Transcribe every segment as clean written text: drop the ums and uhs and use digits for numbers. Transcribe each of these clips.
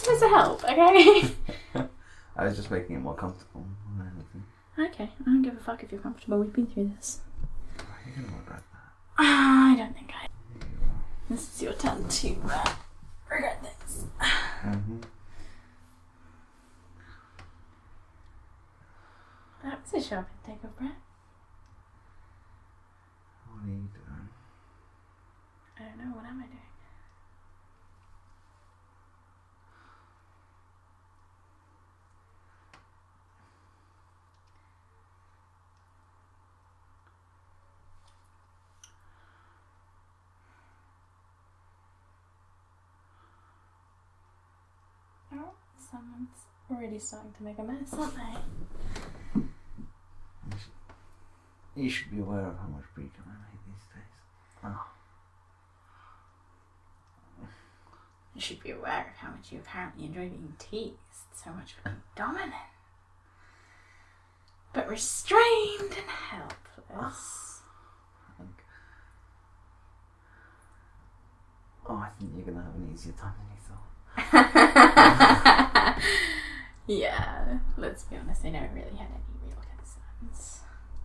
supposed to help, okay? I was just making it more comfortable. Okay, I don't give a fuck if you're comfortable. We've been through this. You're going to regret that. I don't think I... This is your turn to regret this. Mm-hmm. That was a sharp intake of breath. What are you doing? I don't know, what am I doing? Oh, someone's already starting to make a mess, aren't they? You should be aware of how much bacon I make these days. Oh. You should be aware of how much you apparently enjoy being teased, so much for being dominant. But restrained and helpless. I think you're going to have an easier time than you thought. Yeah, let's be honest, I never really had any real concerns.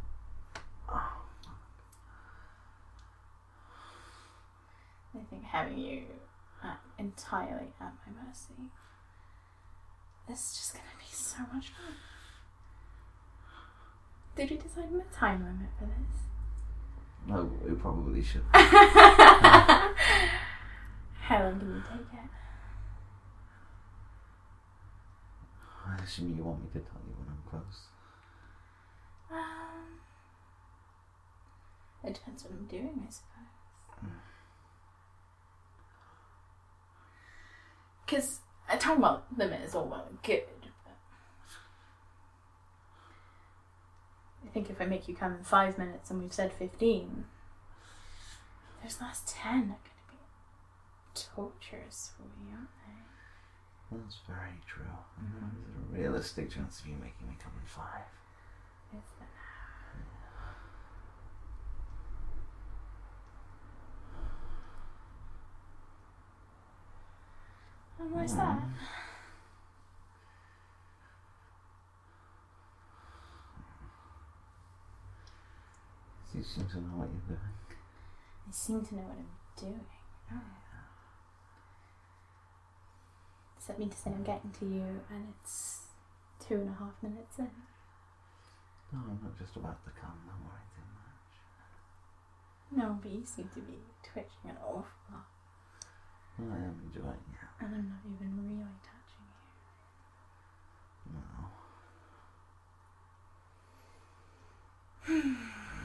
I think having you entirely at my mercy is just going to be so much fun. Did you decide on a time limit for this? No, we probably should. How long can you take it? I assume you want me to tell you when I'm close. It depends what I'm doing, I suppose. Because a time limit is all well and good, but I think if I make you come in 5 minutes and we've said 15, those last 10 are going to be torturous for you, aren't they? That's very true. There's a realistic chance of you making me come in 5. Is there? And why's that? You seem to know what you're doing. I seem to know what I'm doing. Oh. Does that mean to say I'm getting to you and it's 2.5 minutes in? No, I'm not just about to come. Don't worry too much. No, but you seem to be twitching an awful lot. I am enjoying it. And I'm not even really touching you. No.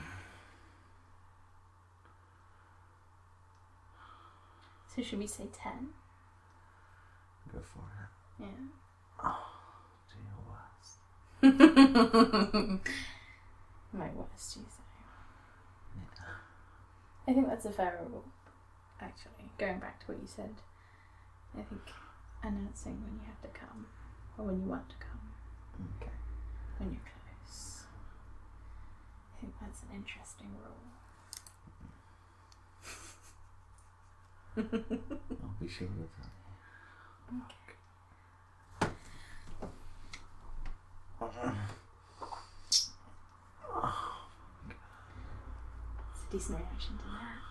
So should we say 10? Go for it. Yeah. Oh, do your worst. My worst, you say. Yeah. I think that's a fair rule, actually. Going back to what you said, I think announcing when you have to come, or when you want to come, Okay. when you're close. I think that's an interesting rule. I'll be sure to tell you. Okay. It's a decent reaction to that.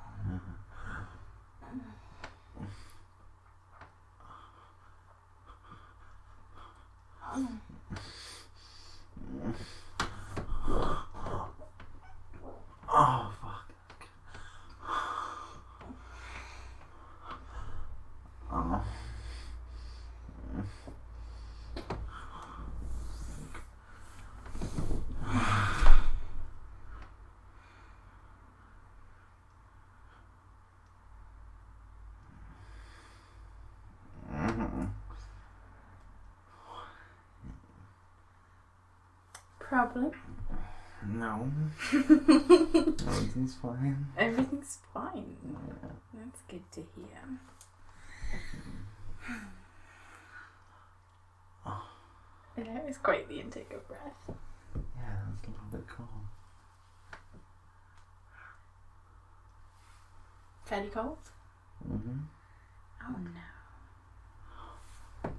Oh, fuck. Oh. Probably. No. Everything's fine. Everything's fine. Yeah. That's good to hear. Oh. That was quite the intake of breath. Yeah, that's a little bit cold. Fairly cold? Mm-hmm. Oh no.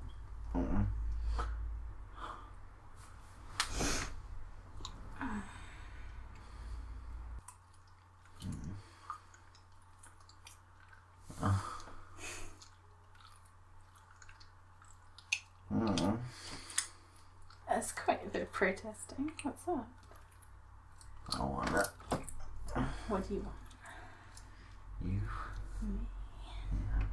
That's quite a bit of protesting. What's that? I want it. What do you want? You. Me. Yeah.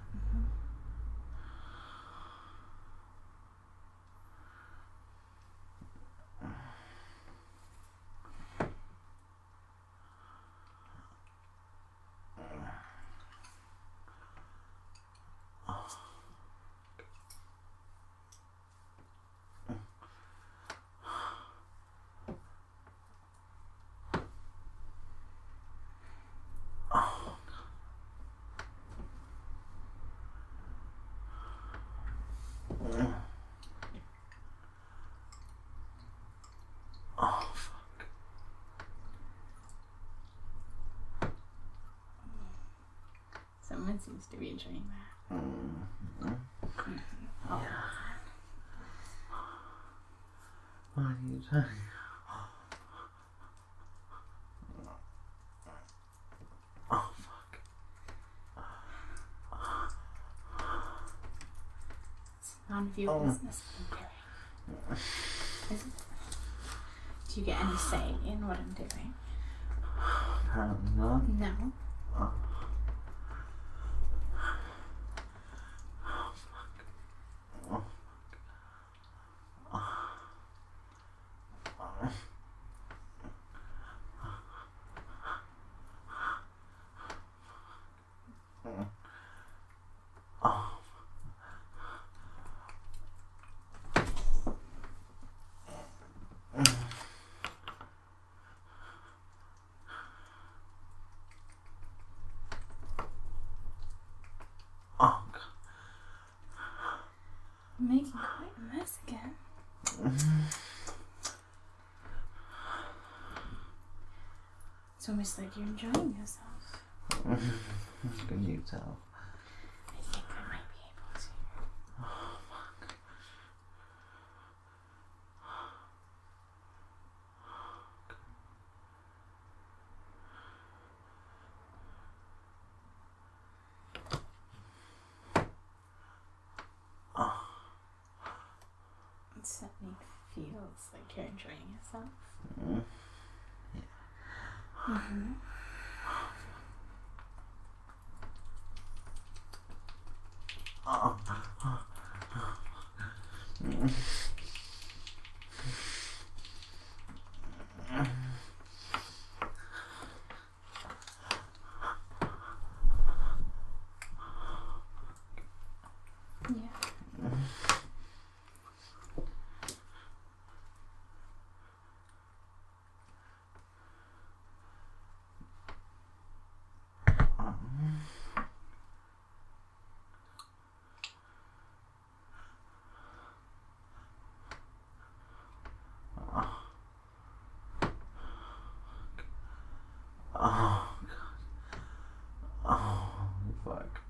Oh, fuck. Someone seems to be enjoying that. Oh. What are you doing? Oh, fuck. It's none of your business what I'm doing. Is it? Do you get any say in what I'm doing? Apparently not. No. Oh. Oh, God. You're making quite a mess again. It's almost like you're enjoying yourself. Can you tell? I think I might be able to. Oh, fuck. It certainly feels like you're enjoying yourself. Mm-hmm. Oh. Yeah. Oh, God. Oh, fuck.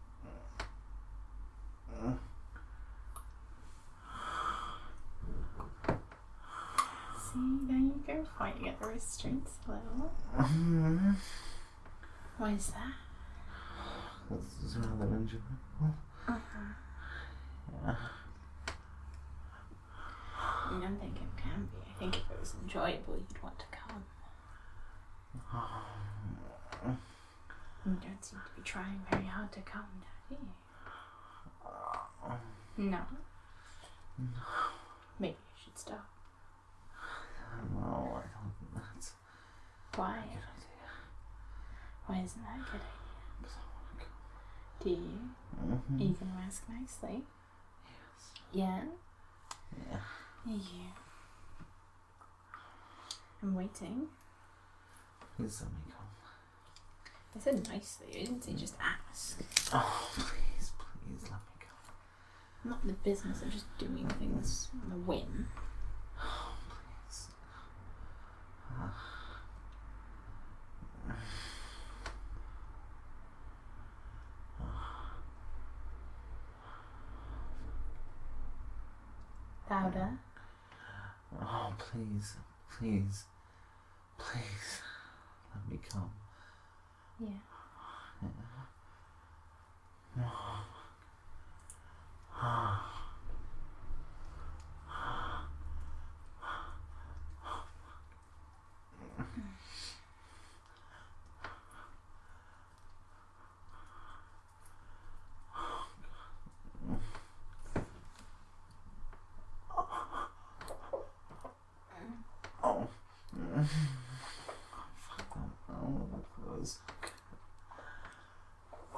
See, there you go, fighting at the restraints a little. Why is that? This is rather enjoyable. Yeah. I don't think it can be. I think if it was enjoyable, you'd want to come. You don't seem to be trying very hard to come, do you? No. Maybe you should stop. No, I don't think that's Why? a good idea. Why isn't that a good idea? Because I want to go. Do you? Are you going to ask nicely? Yes. Yeah? Yeah. Yeah. I'm waiting. Please let me come. I said nicely. I didn't say just ask. Oh, please, please let me come. I'm not in the business of just doing things on a whim. Oh, please. Louder. Oh, please, please, please, let me come. Yeah. Yeah.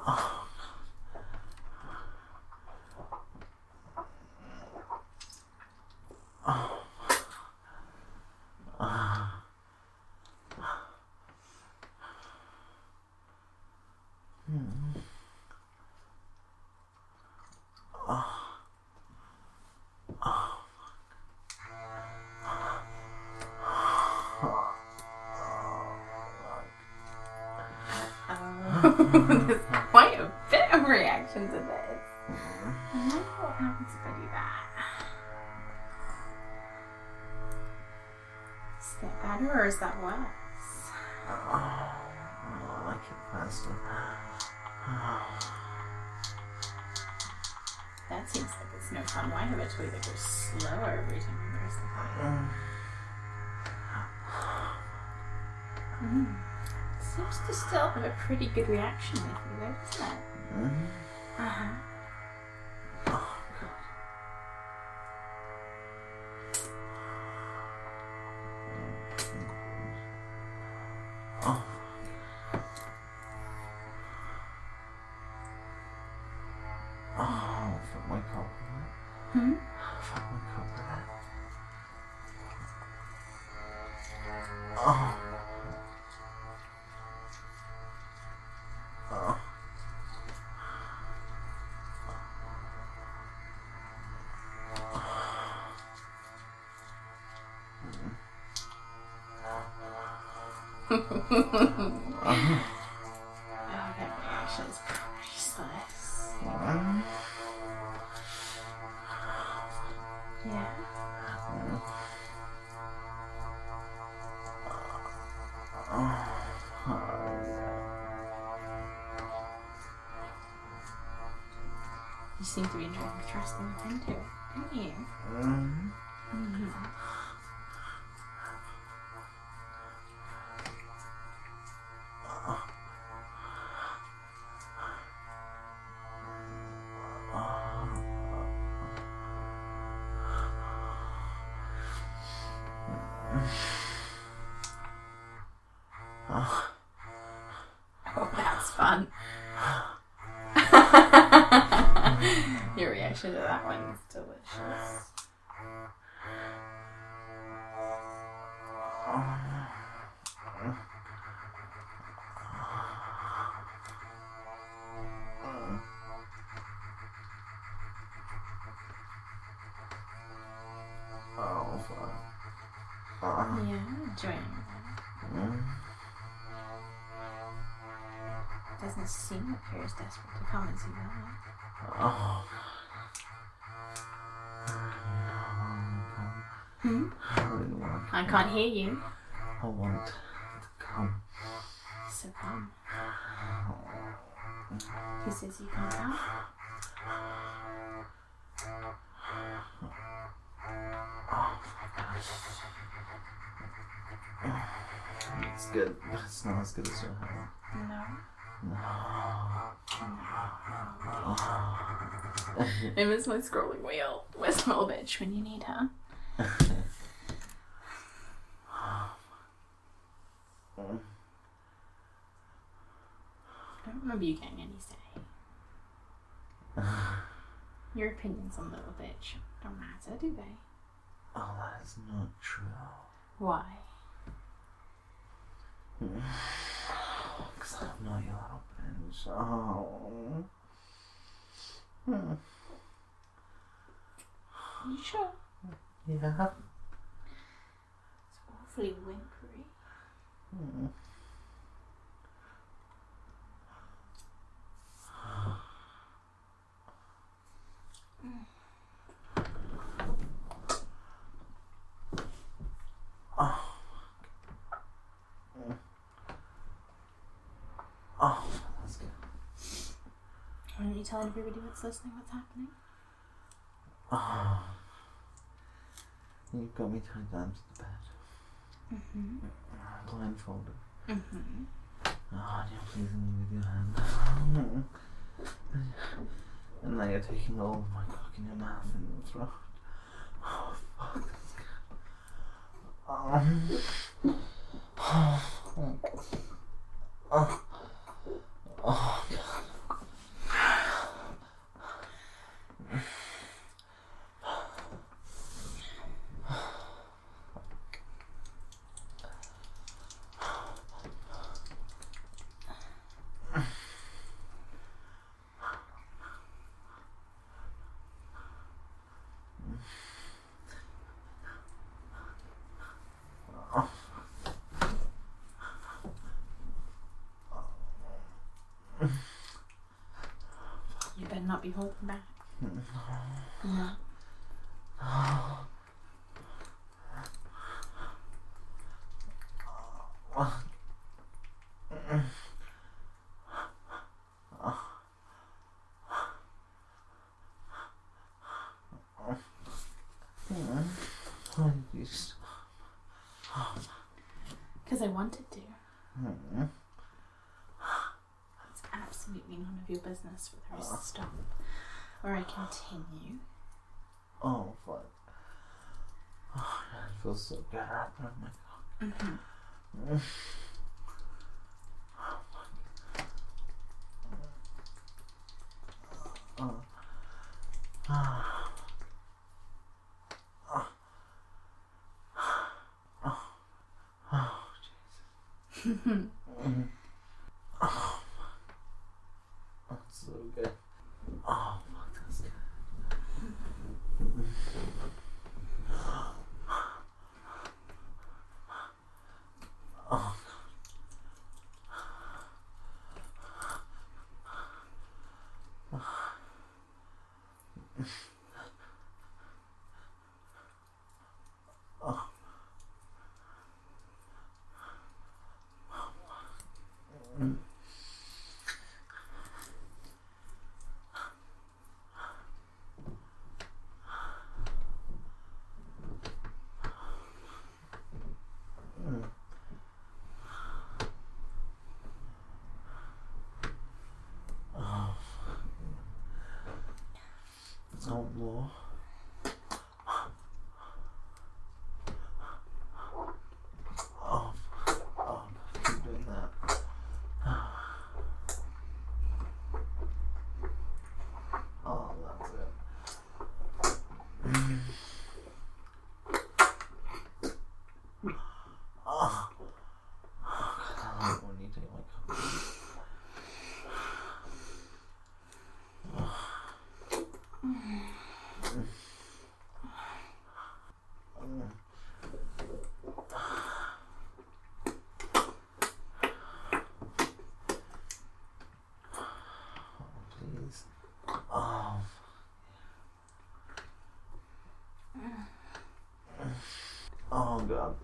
There's quite a bit of reaction to this. I wonder what happens if I do that. Is that better or is that worse? I like it faster. That seems like it's no fun. Why have a toy that goes slower every time you press the button? Seems to still have a pretty good reaction with you, though, doesn't it? Uh-huh. Oh, God. Oh. Oh, fuck my cock with that. Hmm? Fuck my cock with that. Oh. Oh. Oh, that reaction is priceless. Yeah. You seem to be enjoying trusting into it, don't you? Oh, that's fun. Your reaction to that one is delicious. Oh, fuck. Yeah, I'm enjoying it. Doesn't seem like you're as desperate to come as you are. Oh. Hmm? I really want to I can't hear you. I want to come. So come. Who says you can't come? It's good, but it's not as good as your hand. No. No. It was my scrolling wheel. Where's my little bitch when you need her? I don't remember you getting any say. Your opinions on the little bitch don't matter, do they? Oh, that is not true. Why? Because I'm not your little bitch. Oh. Are you sure? Yeah. It's awfully whimpery. Oh, that's good. Why don't you tell everybody that's listening what's happening? Oh. You've got me tied down to the bed. Blindfolded. Oh, and you're pleasing me with your hand. And now you're taking all of my cock in your mouth and your throat. Oh, fuck, that's good. Oh, God. and not be holding back. No. Because I wanted to. It's absolutely none of your business whether I stop or I continue. Oh, fuck. Oh, it feels so good wrapped around my cock. Mm-hmm. That's so good. Oh, fuck, that's good. Oh, oh, more. Oh, keep doing that. Oh, that's it. Oh, I like when you take my cup. Please. Oh. Oh, God.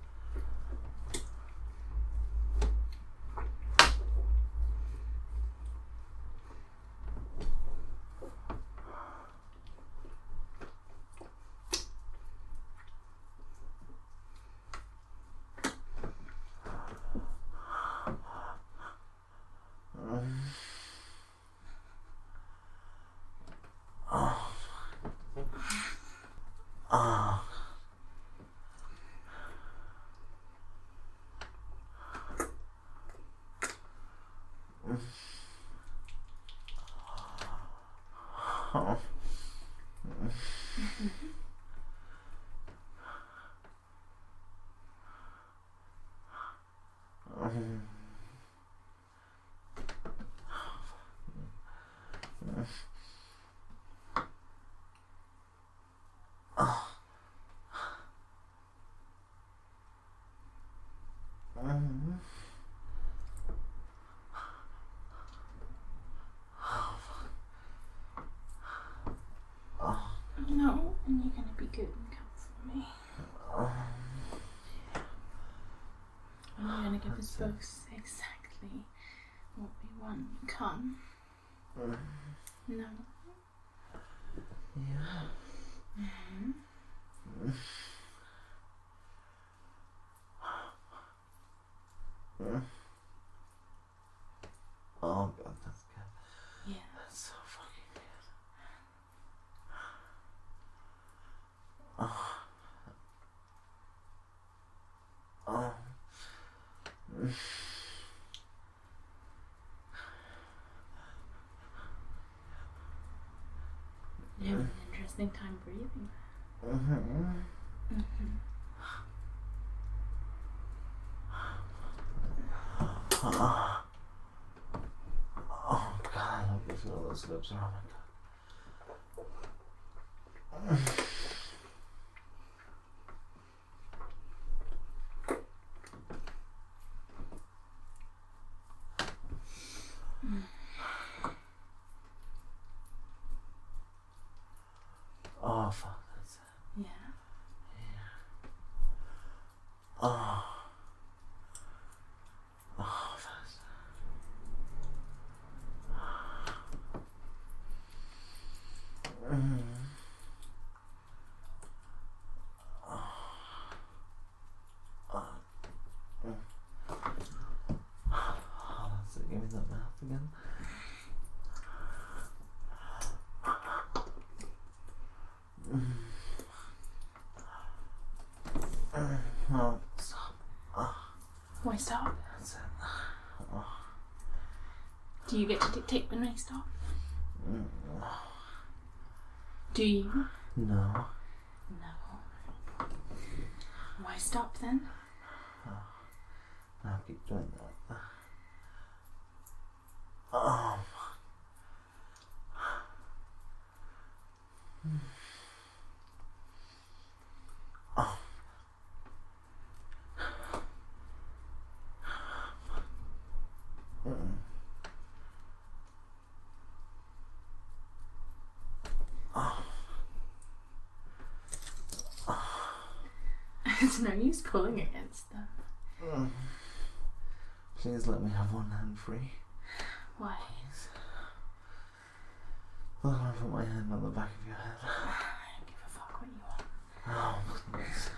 No, and you're gonna be good and come for me. And you're gonna give us both exactly what we want. Come. No. Yeah. Mm-hmm. Oh, God, that's good. Yeah. That's so fucking good. Oh. Oh. You have an interesting time breathing. Oh, God, I hope you feel those lips around my cock. stop? That's it. Oh. Do you get to dictate when I stop? Mm. Do you? No. No. Why stop then? I'll keep doing that. Oh. Oh. It's no use pulling against them. Please let me have one hand free. Why? Please. Well, I put my hand on the back of your head. I don't give a fuck what you want. Oh, please.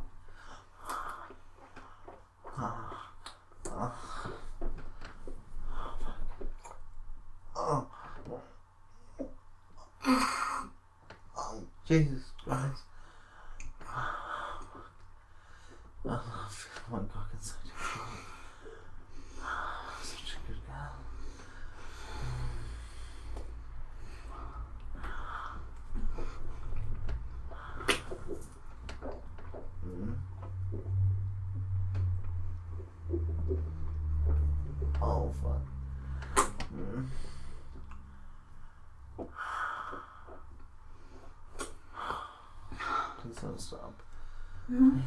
Oh, Jesus Christ. I feel my cock inside your throat. Such a good girl. Oh, fuck. Please don't stop. Please.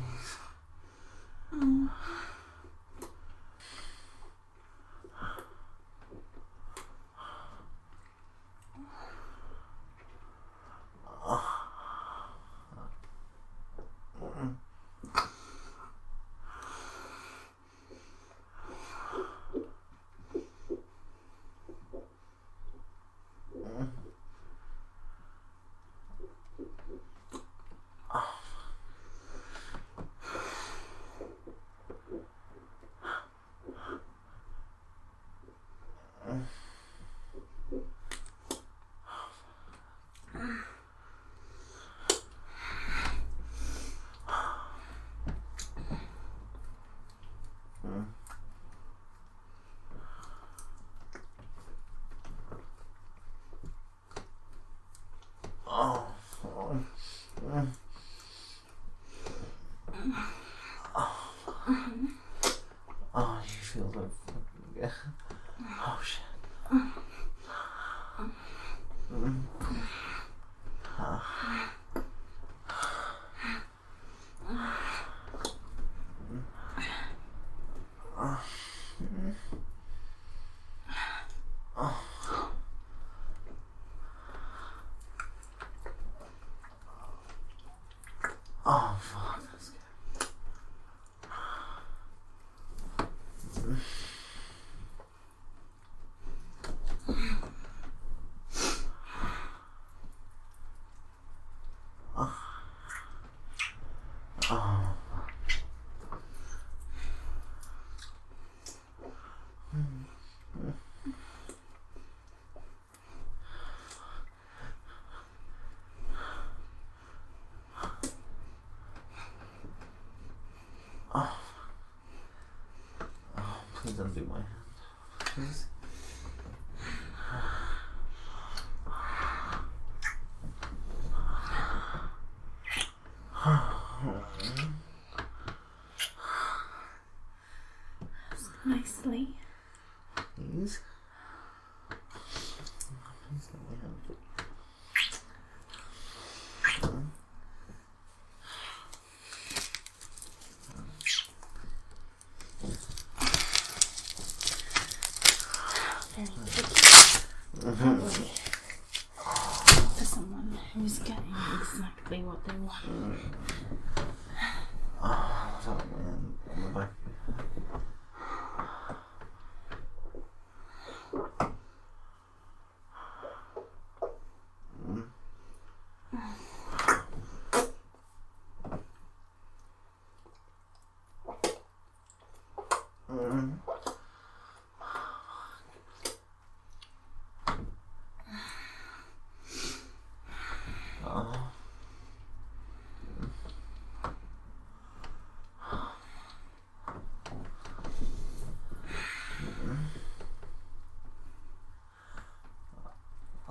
Oh, you feel like fucking... Yeah. Oh, shit. Oh, fuck. That's good. Please don't do my hand. Please. Nicely. Please. Please let me have it. Very tricky. For someone who's getting exactly what they want. Oh, that's my hand on the back of your head.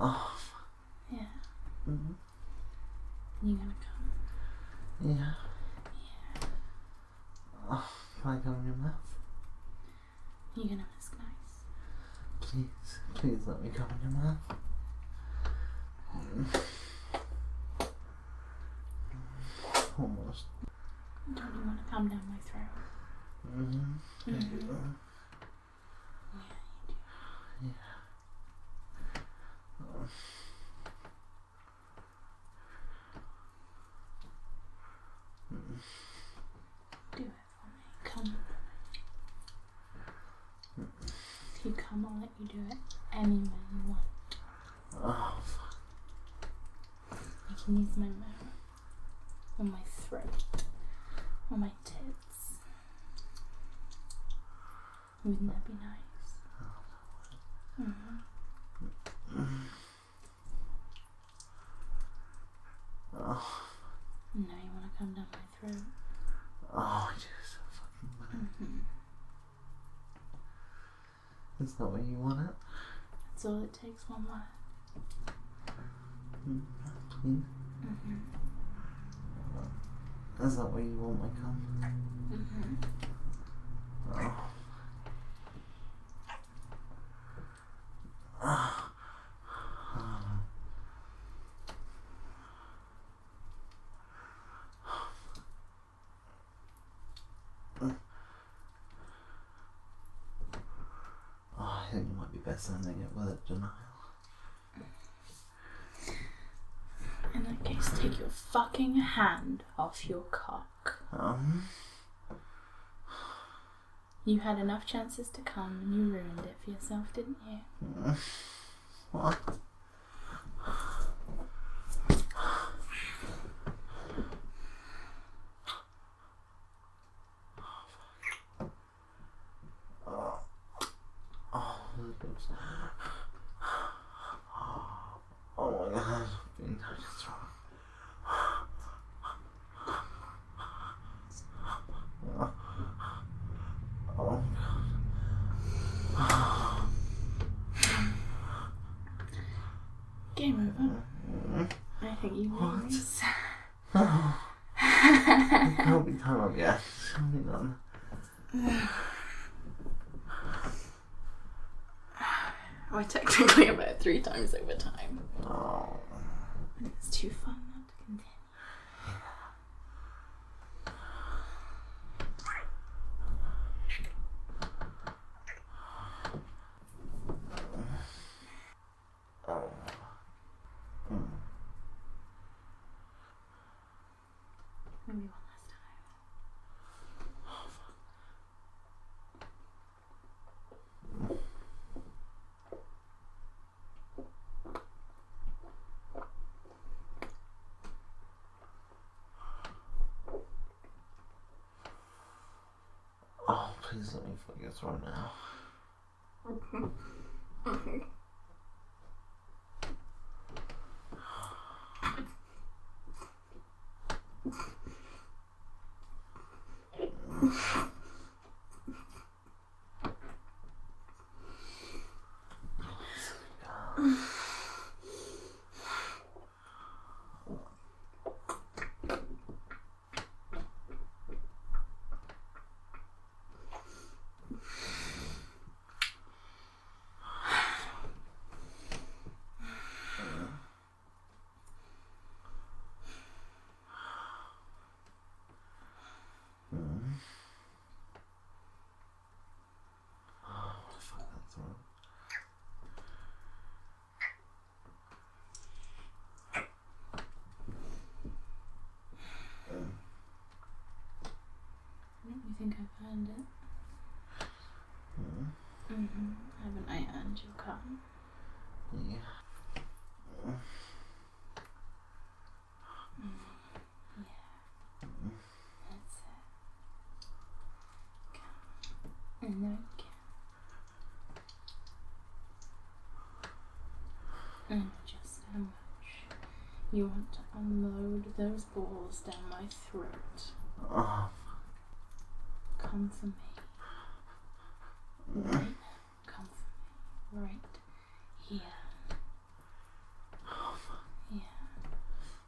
Oh. Yeah. Mm-hmm. You gonna come? Yeah. Yeah. Oh, can I come in your mouth? You gonna miss nice? Please let me come in your mouth. Almost. Don't you want to come down my throat? Mm-hmm. Mm-hmm. I do. Yeah, you do. Yeah. Oh. Do it for me. Come. If you come, I'll let you do it anywhere you want. Oh, fuck. You can use my mouth, or my throat, or my tits. Wouldn't that be nice? Mm-hmm. Oh. Now you want to come down my throat? Oh, I do so fucking bad. Mm-hmm. Is that what you want it? That's all it takes, one word. Please? Mm-hmm. Is that where you want my cum? Mm-hmm. Oh. Oh. I think it might be best ending it with a denial. In that case, take your fucking hand off your cock. You had enough chances to come and you ruined it for yourself, didn't you? What? Oh my god, being strong. Oh god. Game over. I think you lose. It can't be time up yet. Surely none. We're technically about 3 times over time. Oh. It's too fun not to continue. Oh. Maybe one last time. Oh, please let me focus right now. You think I've earned it? Haven't I earned your cum? Yeah. That's it. Come. And again. And just how much you want to unload those balls down my throat. Oh. Come for me. Right now. Come for me. Right here.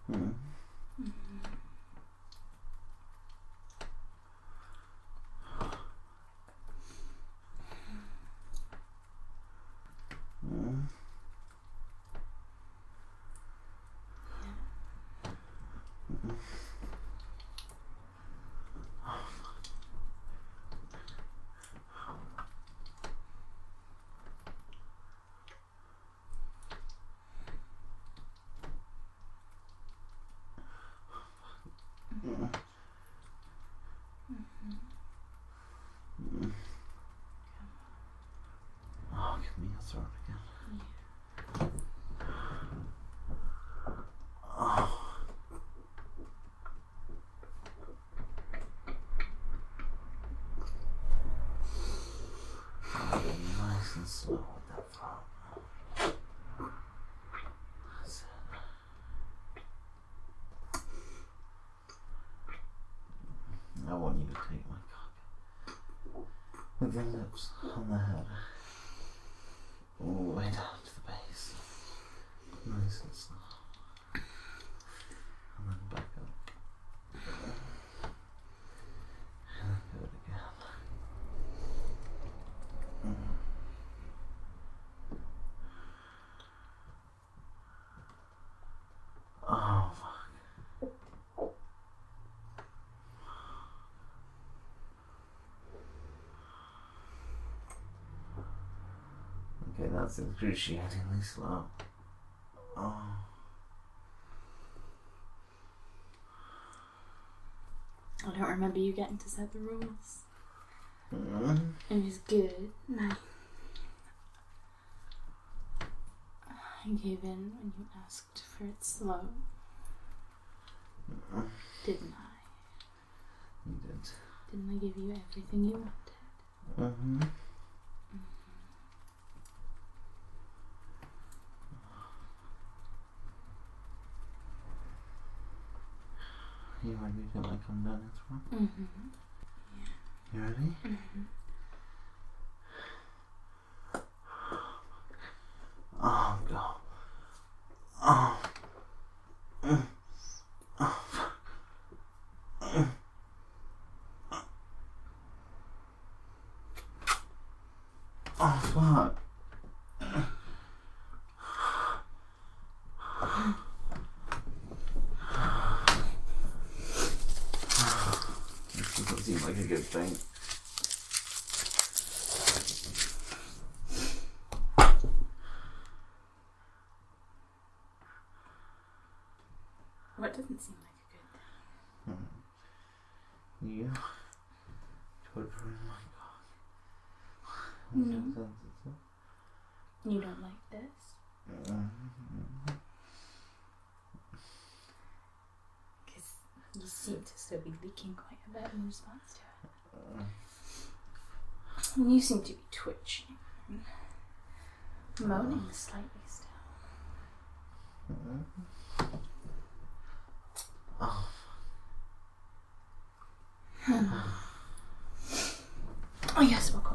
Mm. Mm. Oh, give me a throat again. Oh. Nice and slow with that throat. That's it. I want you to take my cock with your lips on the head, all the way down to the base, nice and slow, and then back up, and then do it again. Oh, fuck. Okay, that's excruciatingly slow. Oh. I don't remember you getting to set the rules. Mm. It was good. I gave in when you asked for it slow. Didn't I? You did. Didn't I give you everything you wanted? Mm-hmm. You ready to let come down its front? Mm-hmm. You ready? Mm-hmm. Oh, go. Oh. Oh, fuck. Oh, fuck. This doesn't seem like a good thing. What doesn't seem like a good thing? You torturing my cock. No. You don't like this? Because you seem to still be leaking quite a bit in response to it. And you seem to be twitching. Moaning slightly still. Oh. Oh yes, we'll